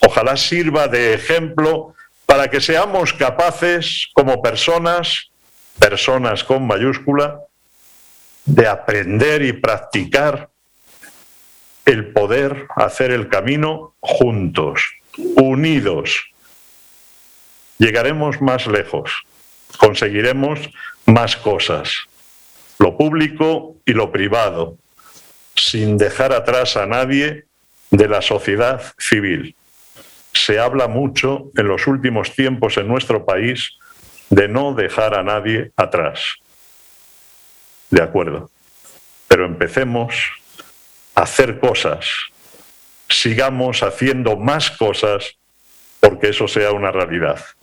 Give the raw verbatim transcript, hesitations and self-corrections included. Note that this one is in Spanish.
Ojalá sirva de ejemplo para que seamos capaces, como personas, personas con mayúscula, de aprender y practicar el poder hacer el camino juntos, unidos. Llegaremos más lejos, conseguiremos más cosas, lo público y lo privado, sin dejar atrás a nadie de la sociedad civil. Se habla mucho en los últimos tiempos en nuestro país de no dejar a nadie atrás. De acuerdo, pero empecemos a hacer cosas, sigamos haciendo más cosas porque eso sea una realidad.